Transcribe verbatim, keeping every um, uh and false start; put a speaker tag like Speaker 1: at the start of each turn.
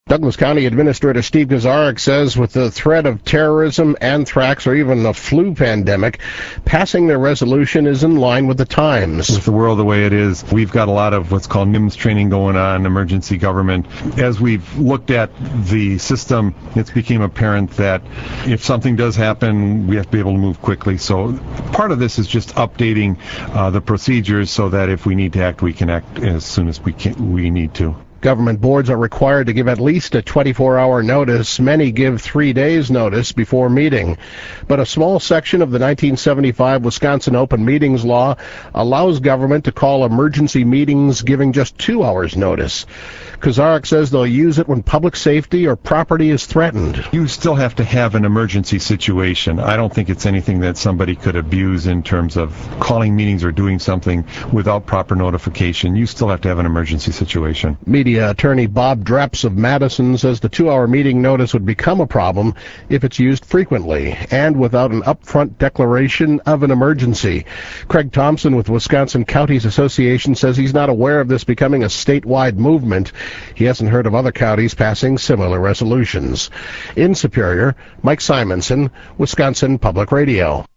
Speaker 1: Douglas County Administrator Steve Gazarek says with the threat of terrorism, anthrax, or even a flu pandemic, passing their resolution is in line with the times.
Speaker 2: With the world the way it is, we've got a lot of what's called N I M S training going on, emergency government. As we've looked at the system, it's became apparent that if something does happen, we have to be able to move quickly. So part of this is just updating uh, the procedures so that if we need to act, we can act as soon as we can, we need to.
Speaker 1: Government boards are required to give at least a twenty-four hour notice. Many give three days notice before meeting. But a small section of the nineteen seventy-five Wisconsin Open Meetings Law allows government to call emergency meetings giving just two hours notice. Kazarek says they'll use it when public safety or property is threatened.
Speaker 2: You still have to have an emergency situation. I don't think it's anything that somebody could abuse in terms of calling meetings or doing something without proper notification. You still have to have an emergency situation.
Speaker 1: Media attorney Bob Dreps of Madison says the two hour meeting notice would become a problem if it's used frequently and without an upfront declaration of an emergency. Craig Thompson with Wisconsin Counties Association says he's not aware of this becoming a statewide movement. He hasn't heard of other counties passing similar resolutions. In Superior, Mike Simonson, Wisconsin Public Radio.